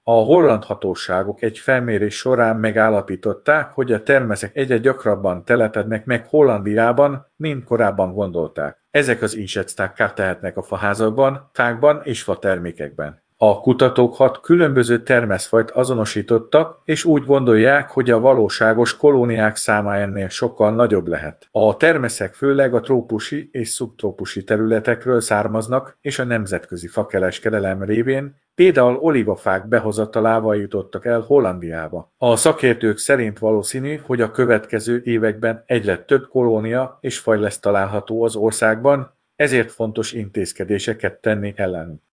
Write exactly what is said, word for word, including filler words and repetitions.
A holland hatóságok egy felmérés során megállapították, hogy a termeszek egyre gyakrabban telepednek meg Hollandiában, mint korábban gondolták. Ezek az insekták kárt tehetnek a faházakban, fákban és fatermékekben. A kutatók hat különböző termeszfajt azonosítottak, és úgy gondolják, hogy a valóságos kolóniák száma ennél sokkal nagyobb lehet. A termeszek főleg a trópusi és szubtrópusi területekről származnak, és a nemzetközi fakereskedelem révén például olívafák behozatalával jutottak el Hollandiába. A szakértők szerint valószínű, hogy a következő években egyre több kolónia és faj lesz található az országban, ezért fontos intézkedéseket tenni ellenük.